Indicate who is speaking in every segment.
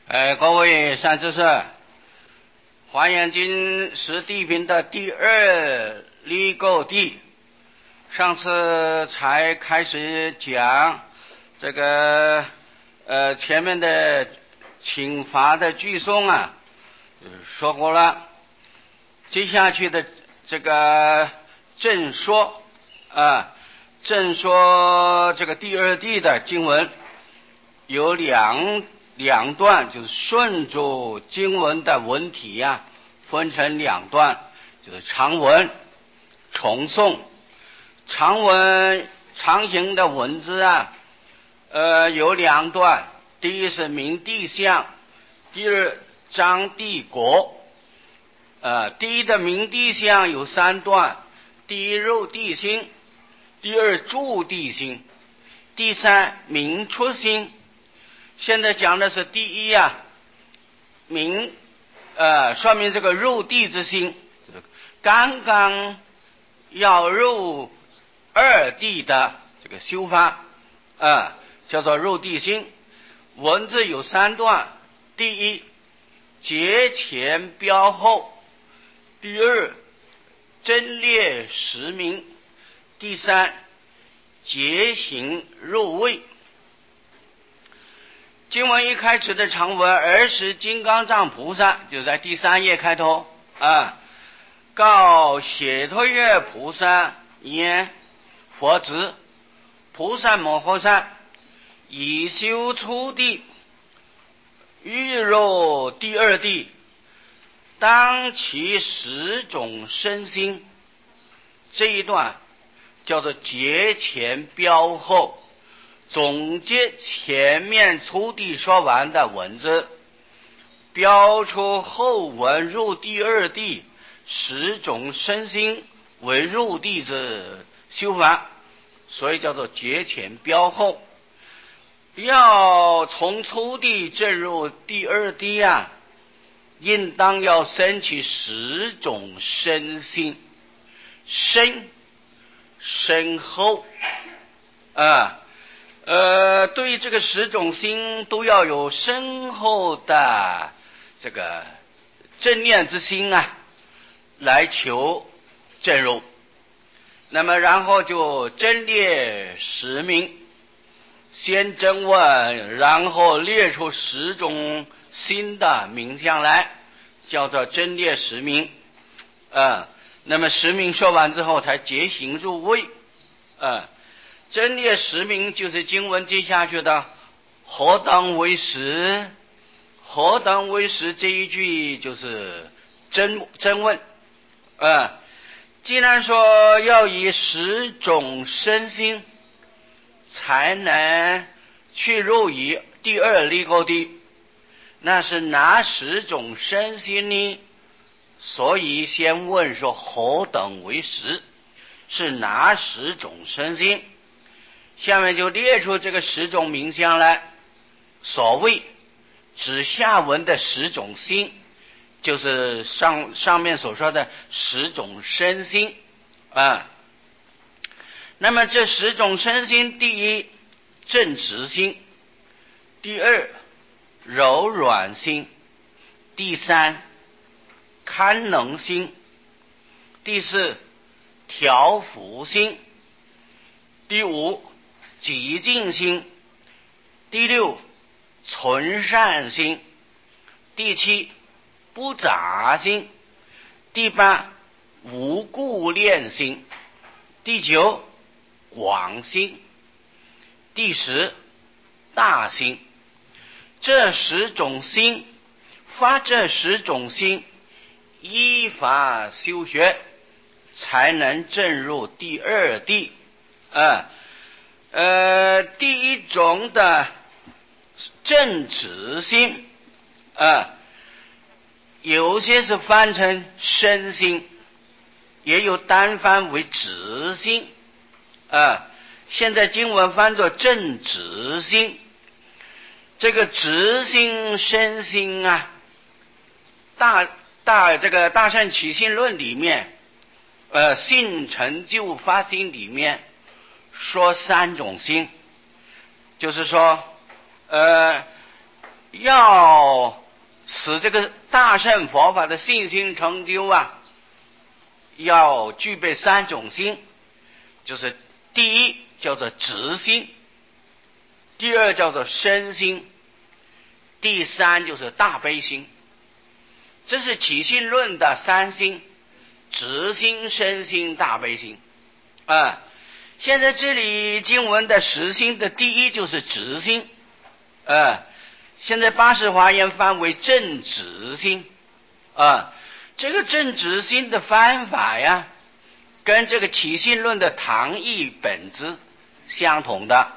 Speaker 1: 各位善知识，华严经是地品的第二离垢地。上次才开始讲这个前面的请法的句诵啊，说过了。接下去的这个正说正说这个第二地的经文有两段，就是顺着经文的文体分成两段，就是长文重诵。长文长行的文字有两段，第一是明地相，第二章地国。第一的明地相有三段，第一入地心，第二住地心，第三明出心。现在讲的是第一明说明这个入地之心，刚刚要入二地的这个修法叫做入地心。文字有三段，第一节前标后，第二真列实名，第三节行入位。经文一开始的长文，尔时金刚藏菩萨，就在第三页开头告解脱月菩萨言：佛子，菩萨摩诃萨以修初地，欲入第二地，当其十种身心。这一段叫做节前标后，总结前面初地说完的文字，标出后文入第二地十种身心为入地之修法，所以叫做节前标后。要从初地进入第二地应当要升起十种身心，身后对这个十种心都要有深厚的这个正念之心来求正入。那么然后就真列实名，先真问，然后列出十种新的名相来，叫做真列实名那么实名说完之后才结行入位真列实名就是经文接下去的何当为实，何当为实这一句就是真问既然说要以十种身心才能去入于第二离垢地，那是哪十种身心呢？所以先问说何等为实，是哪十种身心？下面就列出这个十种名相来。所谓指下文的十种心，就是上面所说的十种身心那么这十种身心，第一正直心，第二柔软心，第三堪能心，第四调伏心，第五极静心，第六存善心，第七不杂心，第八无故恋心，第九广心，第十大心。这十种心，发这十种心，依法修学，才能证入第二地第一种的正直心有些是翻成身心，也有单翻为直心现在经文翻作正直心。这个直心身心这个大乘起信论里面信成就发心里面说三种心，就是说要使这个大乘佛法的信心成就啊，要具备3种心，就是第一叫做直心，第二叫做身心，第三就是大悲心。这是起信论的3心：直心、身心、大悲心。现在这里经文的实心的第一就是直心，现在八识华严翻为正直心。这个正直心的翻法呀，跟这个起信论的堂义本质相同的。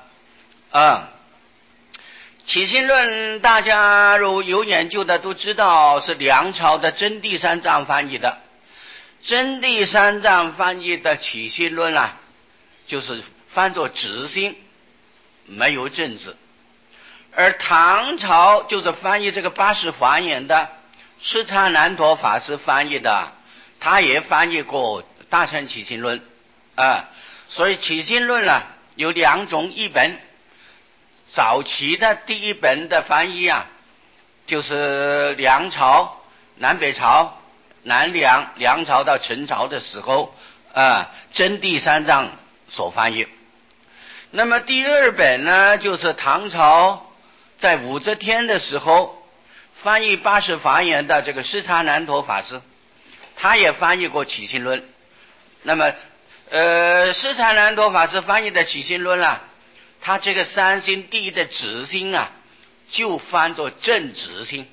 Speaker 1: 起信论大家如有研究的都知道是梁朝的真谛三藏翻译的。真谛三藏翻译的起信论啊，就是翻作直心，没有正字。而唐朝就是翻译这个八识华严的释迦难陀法师翻译的，他也翻译过大乘起信论。所以起信论啊有2种译本。早期的第一本的翻译啊，就是梁朝、南北朝、梁朝到陈朝的时候，真谛三藏所翻译。那么第二本呢，就是唐朝在武则天的时候翻译八识华严的这个释迦难陀法师，他也翻译过起信论。那么释迦难陀法师翻译的起信论啊，他这个3心第一的直心啊，就翻作正直心，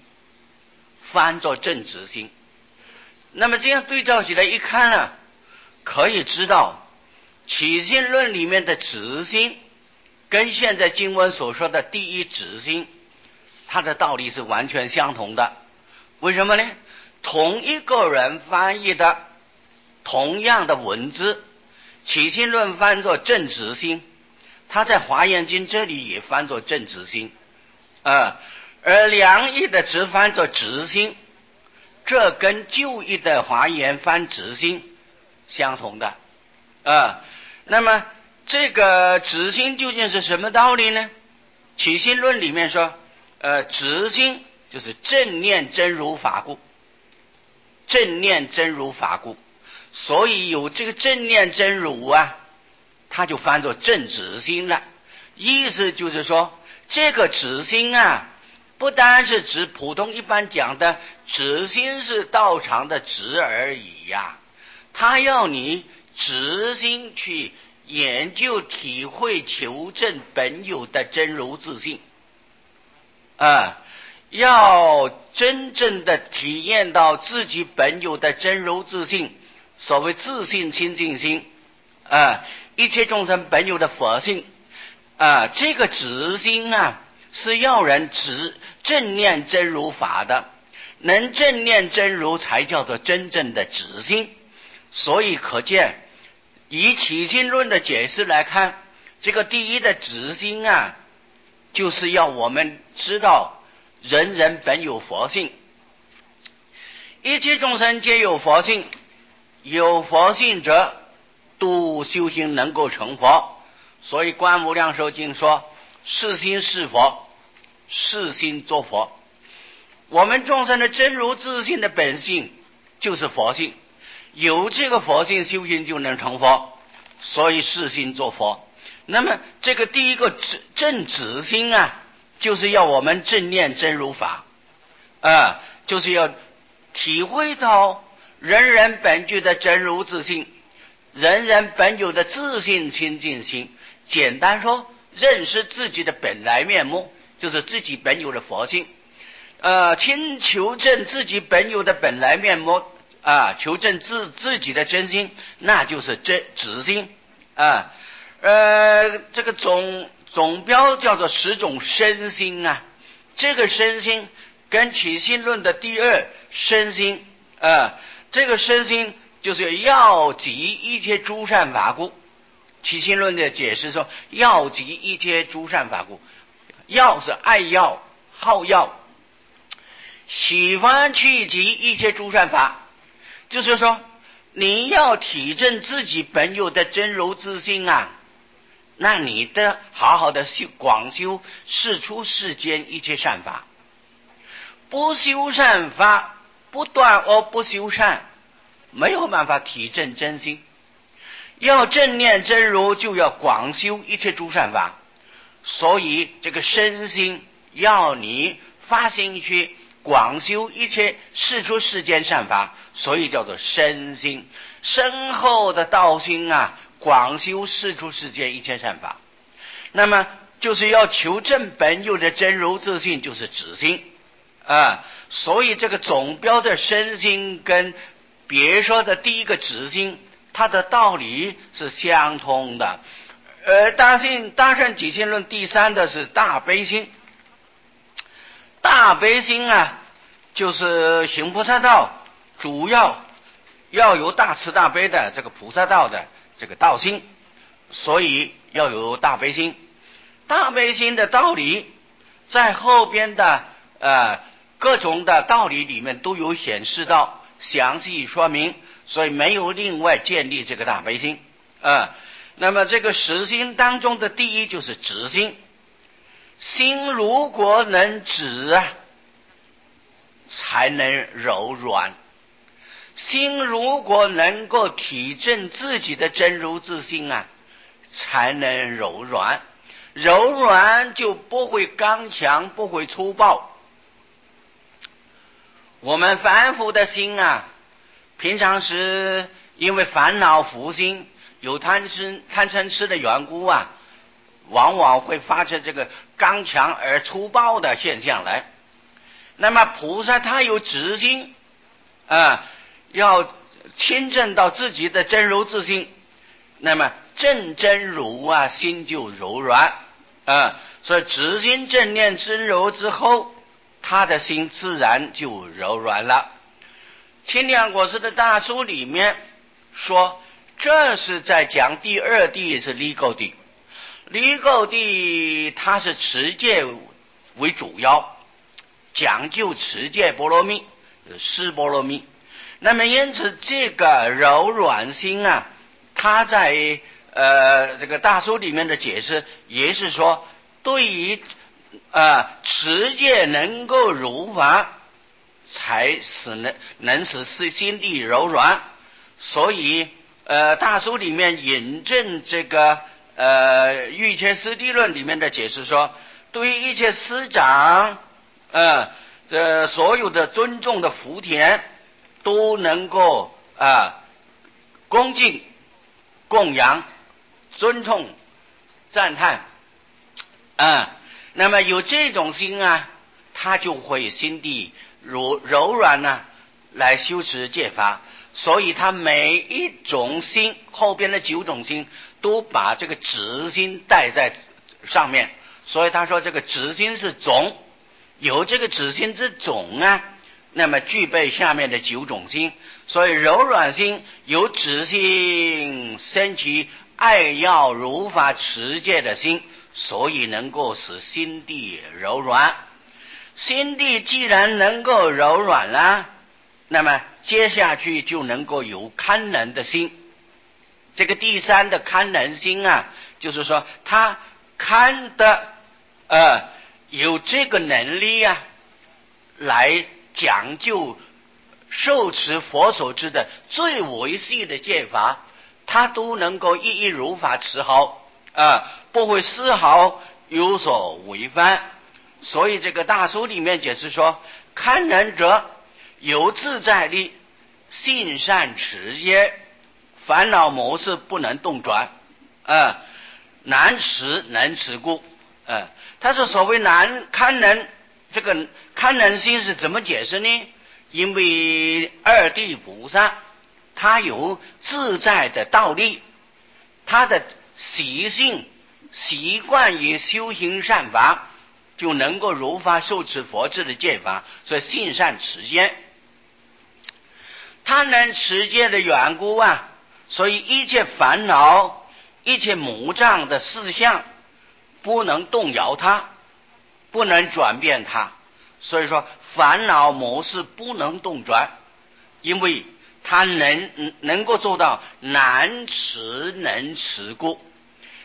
Speaker 1: 那么这样对照起来一看啊，可以知道起信论里面的直心跟现在经文所说的第一直心，它的道理是完全相同的。为什么呢？同一个人翻译的同样的文字，起信论翻作正直心，他在华严经这里也翻作正直心，而梁译的只翻作直心，这跟旧译的华严翻直心相同的。那么这个直心究竟是什么道理呢？起信论里面说，直心就是正念真如法故，所以有这个正念真如啊，他就翻作正直心了。意思就是说，这个直心啊，不单是指普通一般讲的直心是道场的直而已呀，他要你直心去研究体会求证本有的真如自性，要真正的体验到自己本有的真如自性，所谓自性清净心，一切众生本有的佛性，这个直心啊，是要人正念真如法的，能正念真如才叫做真正的直心。所以可见，以起信论的解释来看，这个第一的直心啊，就是要我们知道人人本有佛性，一切众生皆有佛性，有佛性者度修行能够成佛。所以观无量寿经说，是心是佛，是心作佛。我们众生的真如自性的本性就是佛性，有这个佛性修行就能成佛，所以是心作佛。那么这个第一个正直心啊，就是要我们正念真如法，就是要体会到人人本具的真如自性，人人本有的自性清净心。简单说，认识自己的本来面目，就是自己本有的佛性。求证自己本有的本来面目，求证自己的真心，那就是直心。这个总标叫做10种身心啊。这个身心跟起信论的第二身心，这个身心就是要集一切诸善法故。起信论的解释说，要集一切诸善法故，要是爱要、好要，喜欢去集一切诸善法，就是说你要体证自己本有的真如自性啊，那你得好好的广修世出世间一切善法， 不修善法，不断而不修善，没有办法体证真心。要正念真如，就要广修一切诸善法。所以这个身心要你发心去广修一切世出世间善法，所以叫做身心。深厚的道心啊，广修世出世间一切善法。那么就是要求证本有的真如自性，就是止心啊。所以这个总标的身心跟别说的第一个止心，它的道理是相通的。大乘起信论第三的是大悲心。大悲心啊，就是行菩萨道主要有大慈大悲的这个菩萨道的这个道心，所以要有大悲心。大悲心的道理在后边的各种的道理里面都有显示到，详细说明，所以没有另外建立这个大悲心那么这个实心当中的第一就是止心。心如果能止才能柔软。心如果能够体证自己的真如自性才能柔软。柔软就不会刚强，不会粗暴。我们凡夫的心平常时因为烦恼浮心，有贪嗔痴的缘故往往会发生这个刚强而粗暴的现象来。那么菩萨他有止心要亲证到自己的真如自性，那么正真如心就柔软所以止心正念真如之后，他的心自然就柔软了。清凉果师的大书里面说，这是在讲第二谛是离垢谛。离垢谛它是持戒为主要，讲究持戒波罗蜜，施波罗蜜。那么因此这个柔软心它在这个大书里面的解释也是说，对于持戒能够如法，才能使心地柔软。所以大书里面引证这个瑜伽师地论里面的解释说，对于一切师长这所有的尊重的福田都能够恭敬供养尊重赞叹那么有这种心他就会心地柔软来修持戒法。所以他每一种心后边的9种心都把这个止心带在上面，所以他说这个止心是种，有这个止心之种那么具备下面的9种心。所以柔软心有止心升起爱要如法持戒的心，所以能够使心地柔软。心地既然能够柔软了，那么接下去就能够有堪能的心。这个第三的堪能心就是说他堪的有这个能力来讲究受持佛所知的最维系的戒法，他都能够一一如法持好不会丝毫有所违犯。所以这个大书里面解释说，堪能者有自在力，信善持戒，烦恼模式不能动转难持能持故他说所谓堪能，这个堪能心是怎么解释呢？因为二谛菩萨他有自在的道力，他的习性习惯于修行善法，就能够如法受持佛制的戒法，所以信善持戒。他能持戒的缘故所以一切烦恼一切魔障的事项不能动摇他，不能转变他。所以说烦恼模式不能动转，因为他能够做到难持能持故。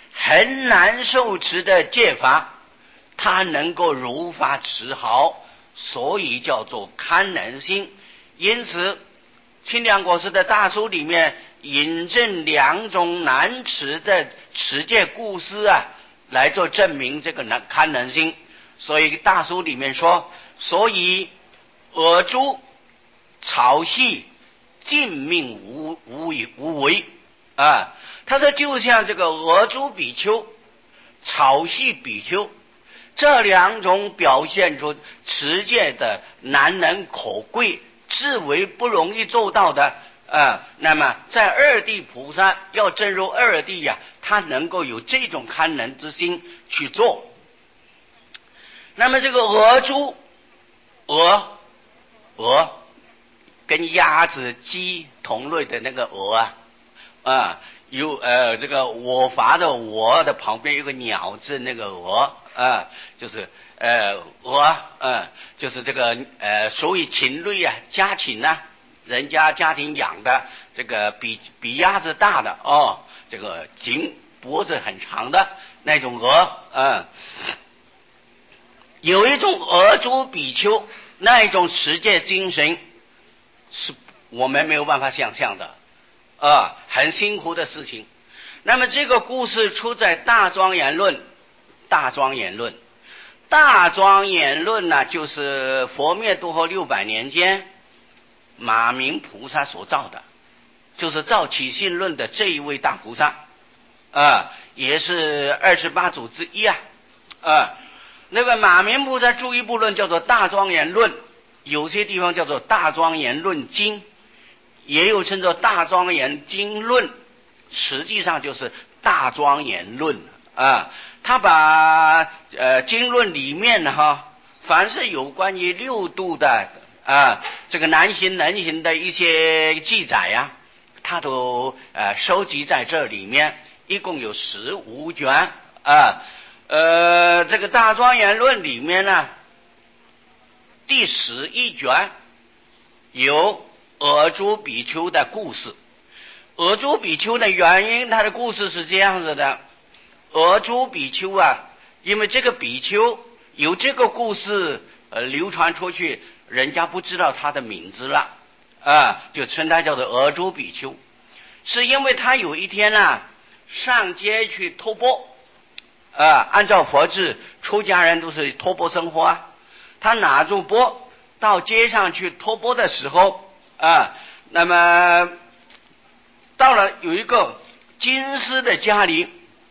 Speaker 1: 很难受持的戒法他能够如法持好， 所以叫做堪能心。因此清凉国师的大书里面引证两种难持的持戒故事啊，来做证明这个堪能心。所以大书里面说，所以尔诸草系尽命无为啊。他说就像这个尔诸比丘、草系比丘这两种表现出持戒的难能可贵、至为不容易做到的那么在二地菩萨要证入二地呀，他能够有这种堪能之心去做。那么这个鹅猪鹅跟鸭子鸡同类的那个鹅有这个我罚的我的旁边有个鸟字，那个鹅就是鹅就是这个属于禽类啊，家禽啊，人家家庭养的，这个比鸭子大的这个脖子很长的那种鹅有一种鹅猪比丘，那一种持戒精神是我们没有办法想象的很辛苦的事情。那么这个故事出在大庄严论呢，就是佛灭度后600年间马明菩萨所造的，就是造起信论的这一位大菩萨也是28祖之一那个马明菩萨注一部论叫做大庄严论，有些地方叫做大庄严论经，也有称作大庄严经论，实际上就是大庄严论他把经论里面凡是有关于六度的这个难行能行的一些记载他都收集在这里面，一共有15卷这个大庄严论里面呢，第11卷有尔诸比丘的故事。尔诸比丘的原因，他的故事是这样子的：尔诸比丘因为这个比丘有这个故事流传出去，人家不知道他的名字了就称他叫做尔诸比丘。是因为他有一天上街去托钵按照佛制，出家人都是托钵生活他拿住钵到街上去托钵的时候那么到了有一个金丝的家里，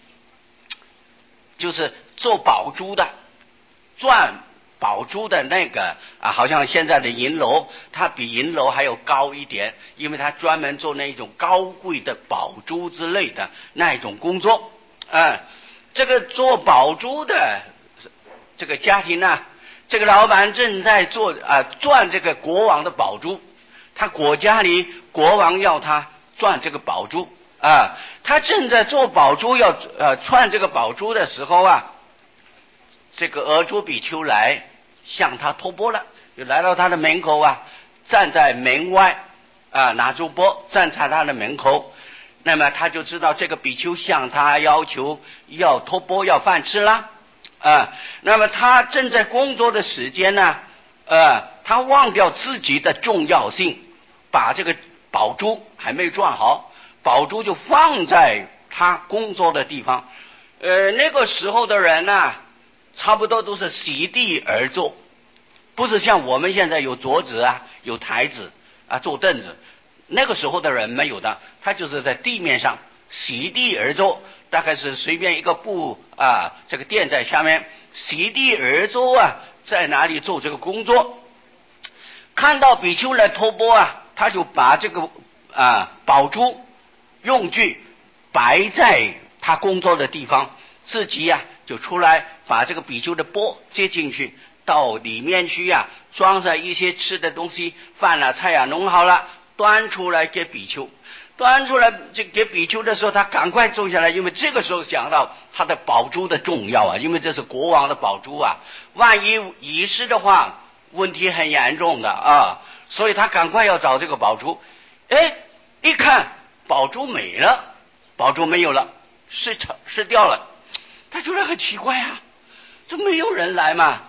Speaker 1: 就是做宝珠的，钻宝珠的那个好像现在的银楼，它比银楼还有高一点，因为它专门做那种高贵的宝珠之类的那一种工作这个做宝珠的这个家庭这个老板正在做钻这个国王的宝珠，他国家里国王要他钻这个宝珠他正在做宝珠要串这个宝珠的时候这个尔诸比丘来向他托钵了，就来到他的门口站在门外拿住钵站在他的门口。那么他就知道这个比丘向他要求要托钵要饭吃啦那么他正在工作的时间他忘掉自己的重要性，把这个宝珠还没转好，宝珠就放在他工作的地方那个时候的人差不多都是席地而坐，不是像我们现在有桌子有台子坐凳子，那个时候的人没有的，他就是在地面上席地而坐，大概是随便一个布这个垫在下面席地而坐在哪里做这个工作。看到比丘来托钵他就把这个宝珠用具摆在他工作的地方，自己就出来把这个比丘的钵接进去，到里面去装上一些吃的东西，饭菜弄好了，端出来给比丘。端出来给比丘的时候，他赶快坐下来，因为这个时候想到他的宝珠的重要因为这是国王的宝珠万一遗失的话问题很严重的所以他赶快要找这个宝珠。一看宝珠没了，宝珠没有了，失掉了。他觉得很奇怪这没有人来嘛，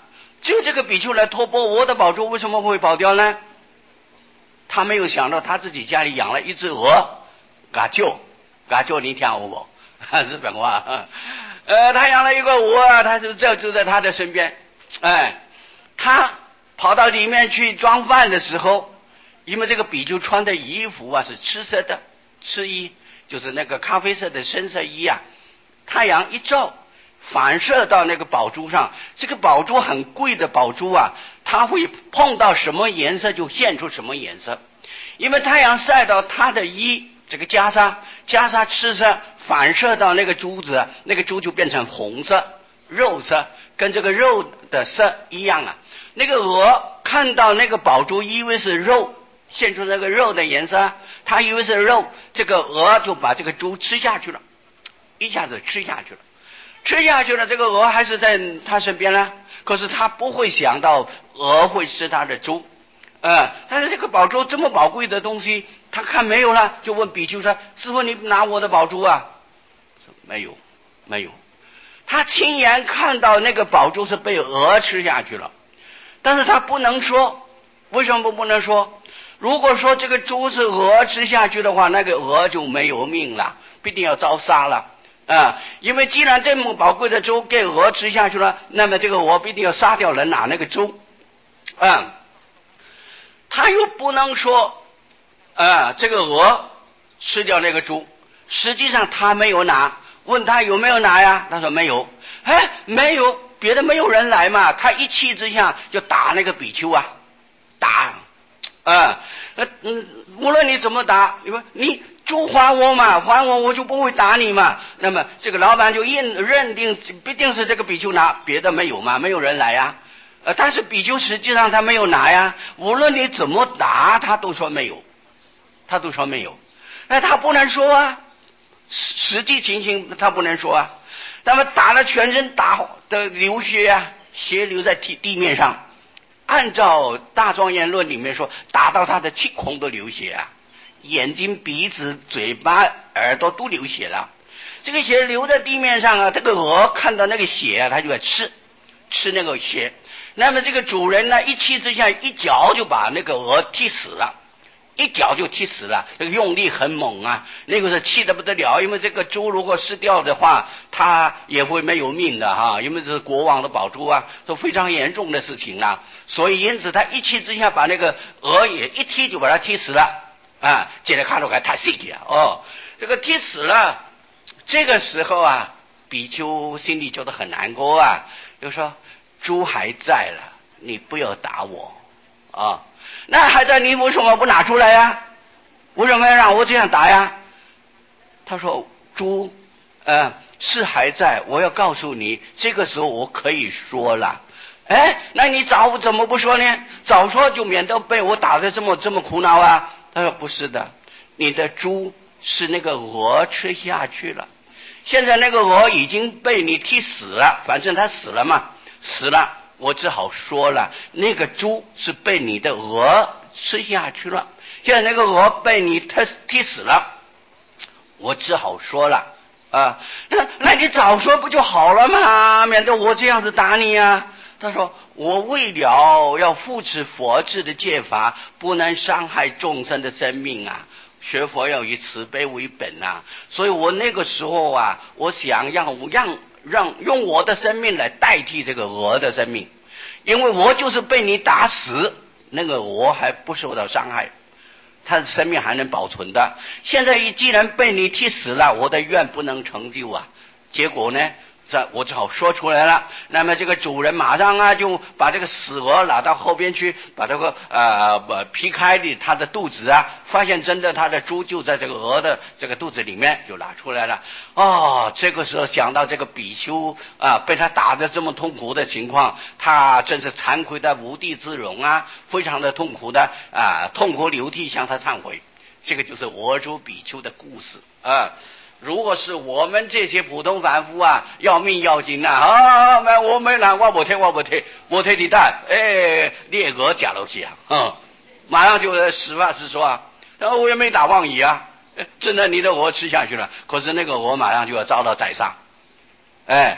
Speaker 1: 就这个比丘来托钵，我的宝珠为什么会跑掉呢？他没有想到他自己家里养了一只鹅，嘎舅你听我不？日本话，他养了一个鹅，他就在他的身边，他跑到里面去装饭的时候，因为这个比丘穿的衣服啊是赤色的赤衣，就是那个咖啡色的深色衣啊，太阳一照，反射到那个宝珠上，这个宝珠很贵的宝珠啊，它会碰到什么颜色就现出什么颜色，因为太阳晒到它的衣，这个袈裟赤色反射到那个珠子，那个珠就变成红色肉色，跟这个肉的色一样啊。那个鹅看到那个宝珠以为是肉，现出那个肉的颜色，它以为是肉，这个鹅就把这个珠吃下去了，一下子吃下去了，这个鹅还是在他身边呢，可是他不会想到鹅会吃他的珠，但是这个宝珠这么宝贵的东西，他看没有了，就问比丘说：“师父，你拿我的宝珠啊？”说没有。他亲眼看到那个宝珠是被鹅吃下去了，但是他不能说，为什么不能说？如果说这个珠是鹅吃下去的话，那个鹅就没有命了，必定要遭杀了。因为既然这么宝贵的珠给鹅吃下去了，那么这个鹅必定要杀掉人拿那个珠。他又不能说这个鹅吃掉那个珠，实际上他没有拿，问他有没有拿呀？他说没有。没有，别的没有人来嘛，他一气之下就打那个比丘啊，打无论你怎么打，你珠还我嘛，还我就不会打你嘛。那么这个老板就认定必定是这个比丘拿，别的没有嘛，没有人来呀。但是比丘实际上他没有拿呀，无论你怎么打，他都说没有。那他不能说啊，实际情形他不能说啊。那么打了全身打的流血啊，血流在地面上。按照大庄严论里面说，打到他的七孔都流血啊，眼睛、鼻子、嘴巴、耳朵都流血了。这个血流在地面上啊，这个鹅看到那个血啊，他就要吃那个血。那么这个主人呢，一气之下一脚就把那个鹅踢死了，这个用力很猛啊，那个是气得不得了，因为这个猪如果失掉的话，他也会没有命的哈，因为这是国王的宝珠啊，这非常严重的事情啊，所以因此他一气之下把那个鹅也一踢就把他踢死了啊，接着看着还太细节这个踢死了，这个时候啊，比丘心里觉得很难过啊，就说猪还在了，你不要打我啊。那还在，你为什么不拿出来呀？为什么要让我这样打呀？他说猪是还在，我要告诉你，这个时候我可以说了。那你早怎么不说呢？早说就免得被我打得这么苦恼啊。他说不是的，你的猪是那个鹅吃下去了，现在那个鹅已经被你踢死了，反正它死了嘛，死了我只好说了，那个猪是被你的鹅吃下去了，现在那个鹅被你踢死了，我只好说了那你早说不就好了嘛，免得我这样子打你啊。他说我为了要扶持佛制的戒法，不能伤害众生的生命啊，学佛要以慈悲为本啊，所以我那个时候啊，我想用我的生命来代替这个鹅的生命，因为我就是被你打死，那个鹅还不受到伤害，他的生命还能保存的。现在既然被你踢死了，我的愿不能成就啊。结果呢，我只好说出来了。那么这个主人马上就把这个死鹅拿到后边去，把这个劈开他的肚子啊，发现真的他的猪就在这个鹅的这个肚子里面，就拿出来了。这个时候想到这个比丘被他打得这么痛苦的情况，他真是惭愧的无地自容啊，非常的痛苦的痛哭流涕向他忏悔。这个就是鹅猪比丘的故事如果是我们这些普通凡夫要命要紧我没拿，我不推你蛋猎鹅假楼去马上就实话实说我也没打妄语真的你的鹅吃下去了，可是那个鹅马上就要遭到宰杀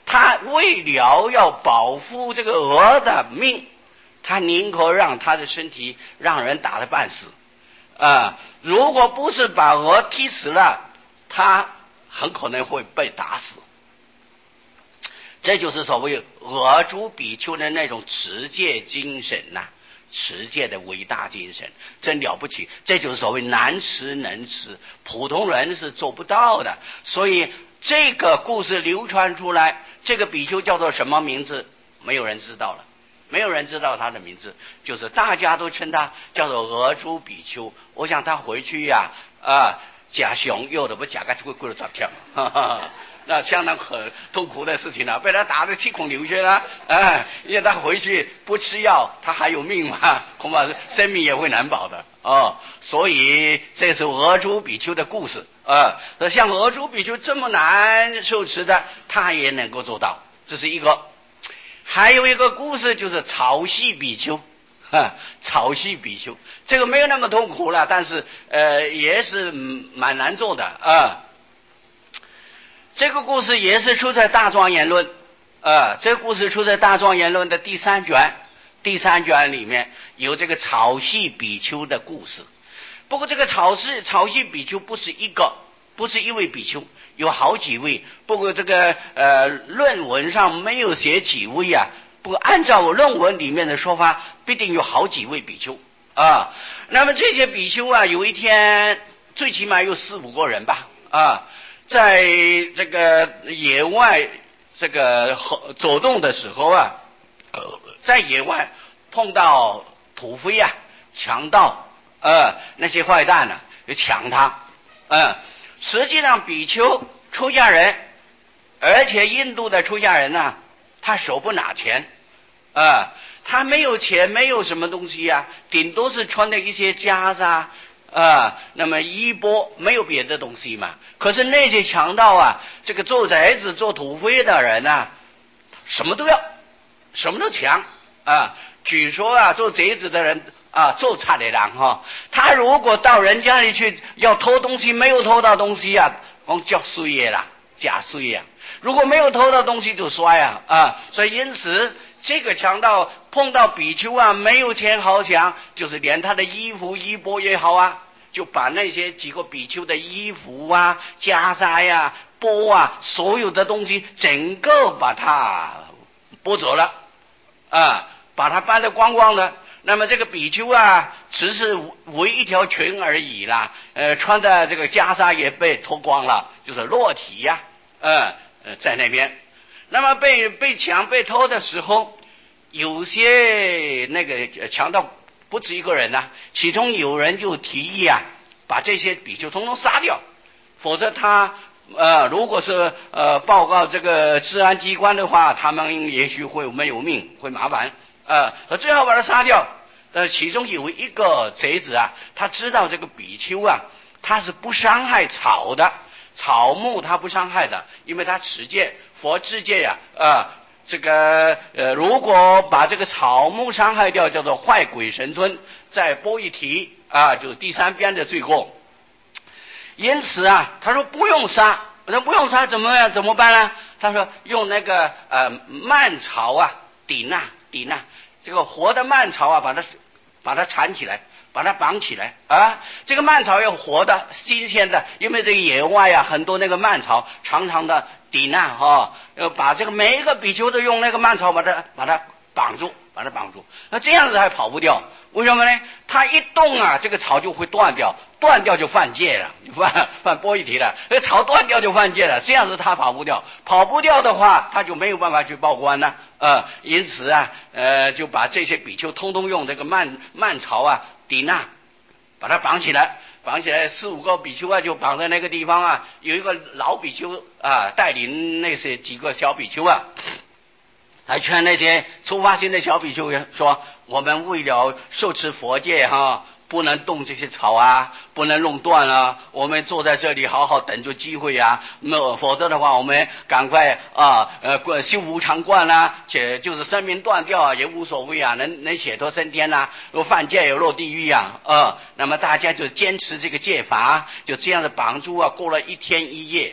Speaker 1: 他为了要保护这个鹅的命，他宁可让他的身体让人打得半死如果不是把鹅踢死了，他很可能会被打死。这就是所谓鹅猪比丘的那种持戒精神持戒的伟大精神，真了不起。这就是所谓难持能持，普通人是做不到的。所以这个故事流传出来，这个比丘叫做什么名字？没有人知道了，没有人知道他的名字，就是大家都称他叫做鹅猪比丘。我想他回去假熊有的不假个会过了照片那相当很痛苦的事情了，被他打得七孔流血了因为他回去不吃药，他还有命嘛，恐怕生命也会难保的所以这是鹅猪比丘的故事像鹅猪比丘这么难受持的，他也能够做到，这是一个。还有一个故事就是草系比丘草系比丘，这个没有那么痛苦了，但是也是蛮难做的这个故事也是出在《大庄严论》这个故事出在《大庄严论》的第三卷里面有这个草系比丘的故事。不过这个草系比丘不是一位比丘，有好几位。不过这个论文上没有写几位不过按照论文里面的说法，必定有好几位比丘那么这些比丘有一天最起码有4-5个人吧在这个野外这个走动的时候在野外碰到土匪强盗那些坏蛋就抢他实际上比丘出家人，而且印度的出家人他手不拿钱他没有钱，没有什么东西顶多是穿的一些袈裟那么衣钵，没有别的东西嘛。可是那些强盗这个做贼子做土匪的人什么都要，什么都抢据说做贼子的人做差的人他如果到人家里去要偷东西，没有偷到东西光叫衰啦，假衰如果没有偷到东西就衰所以因此这个强盗碰到比丘没有钱好抢，就是连他的衣服衣钵也好就把那些几个比丘的衣服袈裟钵所有的东西整个把它剥走了把它搬得光光的。那么这个比丘只是围一条裙而已啦穿的这个袈裟也被脱光了，就是裸体在那边。那么被抢被偷的时候，有些那个强盗不止一个人其中有人就提议把这些比丘统统杀掉，否则他如果是报告这个治安机关的话，他们也许会没有命，会麻烦最好把他杀掉。其中有一个贼子他知道这个比丘他是不伤害草的，草木他不伤害的，因为他持戒佛制戒这个如果把这个草木伤害掉，叫做坏鬼神尊，在波一提就第3编的罪过。因此他说不用杀，不用杀怎么办呢？他说用那个蔓草顶这个活的蔓草把它缠起来，把它绑起来这个蔓草要活的新鲜的，因为这个野外很多那个蔓草长长的顶把这个每一个比丘都用那个蔓草把它绑住，那这样子还跑不掉。为什么呢？他一动这个草就会断掉就犯戒了，犯波一提了。那草断掉就犯戒了，这样子他跑不掉的话，他就没有办法去报官了因此就把这些比丘通通用这个蔓草顶把它绑起来，4-5个比丘就绑在那个地方有一个老比丘带领那些几个小比丘还劝那些出发心的小比丘说，我们为了受持佛戒不能动这些草不能弄断我们坐在这里好好等着机会否则的话我们赶快修无常观且就是生命断掉也无所谓能解脱升天若犯戒也落地狱那么大家就坚持这个戒法，就这样的绑住过了1天1夜。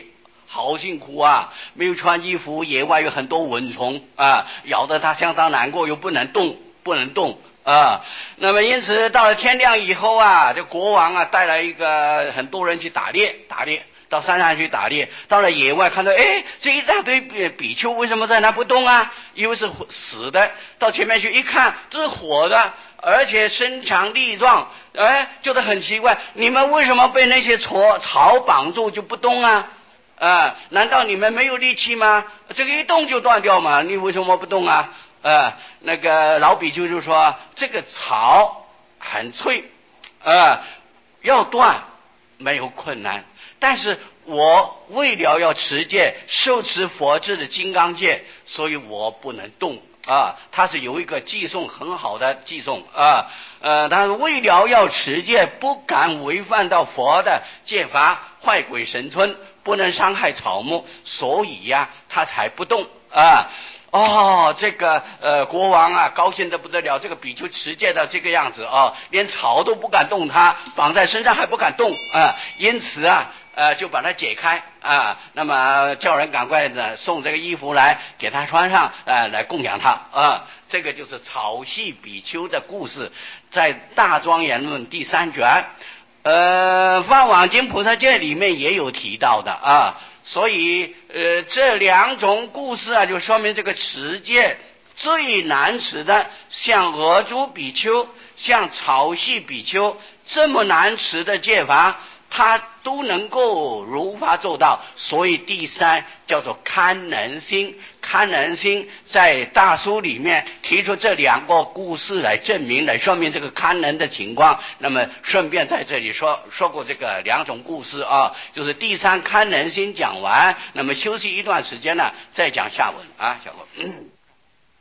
Speaker 1: 好辛苦啊，没有穿衣服，野外有很多蚊虫啊，咬得他相当难过，又不能动啊。那么因此到了天亮以后啊，这国王啊带来很多人去打猎，到山上去打猎，到了野外看到，这一大堆比丘为什么在那不动啊？因为是死的。到前面去一看，这是活的，而且身强力壮，觉得很奇怪，你们为什么被那些草绑住就不动啊？难道你们没有力气吗？这个一动就断掉嘛，你为什么不动啊？那个老比丘就说，这个草很脆，要断没有困难，但是我为了要持戒，受持佛制的金刚戒，所以我不能动啊。他是有一个寄送很好的寄送啊，他是为了要持戒，不敢违反到佛的戒法，坏鬼神村，不能伤害草木，所以呀，他才不动啊。这个国王啊，高兴得不得了，这个比丘持戒的这个样子啊，连草都不敢动他，绑在身上还不敢动啊，因此啊，就把他解开啊，那么叫人赶快的送这个衣服来给他穿上，来供养他啊。这个就是草系比丘的故事，在《大庄严论》第3卷，梵网经菩萨戒里面也有提到的啊。所以这2种故事啊，就说明这个持戒最难持的，像俄族比丘，像草系比丘这么难持的戒法，他都能够如法做到。所以第3叫做堪能心，堪能心在大书里面提出这2个故事来证明，来说明这个堪能的情况。那么顺便在这里说过这个2种故事啊，就是第3堪能心讲完，那么休息一段时间呢，再讲下文啊，小文。